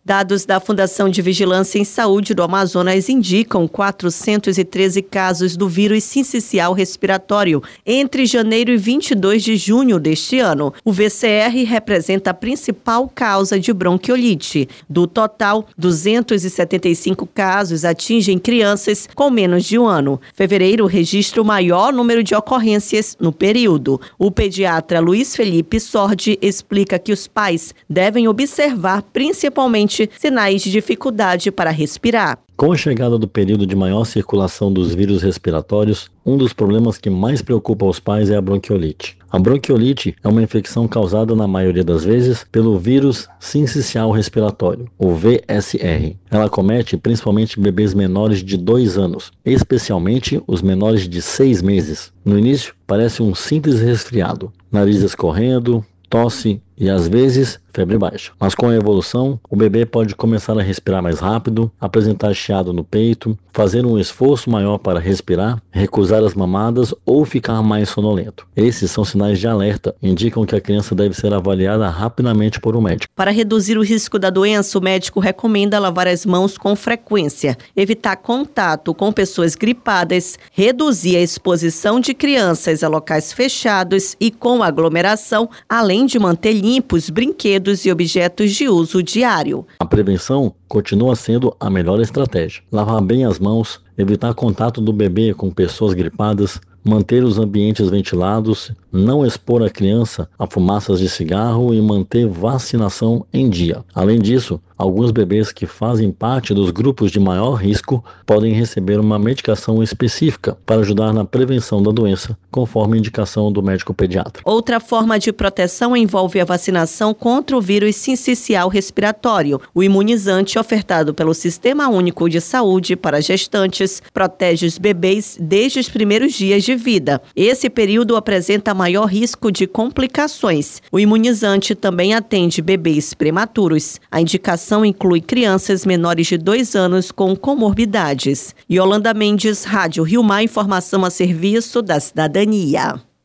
Dados da Fundação de Vigilância em Saúde do Amazonas indicam 413 casos do vírus sincicial respiratório entre janeiro e 22 de junho deste ano. O VCR representa a principal causa de bronquiolite. Do total, 275 casos atingem crianças com menos de um ano. Fevereiro registra o maior número de ocorrências no período. O pediatra Luiz Felipe Sordi explica que os pais devem observar principalmente sinais de dificuldade para respirar. Com a chegada do período de maior circulação dos vírus respiratórios, um dos problemas que mais preocupa os pais é a bronquiolite. A bronquiolite é uma infecção causada, na maioria das vezes, pelo vírus sincicial respiratório, o VSR. Ela acomete principalmente bebês menores de 2 anos, especialmente os menores de 6 meses. No início, parece um simples resfriado, nariz escorrendo, tosse e, às vezes, febre baixa. Mas com a evolução, o bebê pode começar a respirar mais rápido, apresentar chiado no peito, fazer um esforço maior para respirar, recusar as mamadas ou ficar mais sonolento. Esses são sinais de alerta, indicam que a criança deve ser avaliada rapidamente por um médico. Para reduzir o risco da doença, o médico recomenda lavar as mãos com frequência, evitar contato com pessoas gripadas, reduzir a exposição de crianças a locais fechados e com aglomeração, além de manter limpos brinquedos e objetos de uso diário. A prevenção continua sendo a melhor estratégia. Lavar bem as mãos, evitar contato do bebê com pessoas gripadas, manter os ambientes ventilados, não expor a criança a fumaças de cigarro e manter vacinação em dia. Além disso, alguns bebês que fazem parte dos grupos de maior risco podem receber uma medicação específica para ajudar na prevenção da doença, conforme a indicação do médico pediatra. Outra forma de proteção envolve a vacinação contra o vírus sincicial respiratório. O imunizante ofertado pelo Sistema Único de Saúde para gestantes protege os bebês desde os primeiros dias de vida. Esse período apresenta maior risco de complicações. O imunizante também atende bebês prematuros. A indicação inclui crianças menores de 2 anos com comorbidades. Yolanda Mendes, Rádio Rio Mar, informação a serviço da cidadania.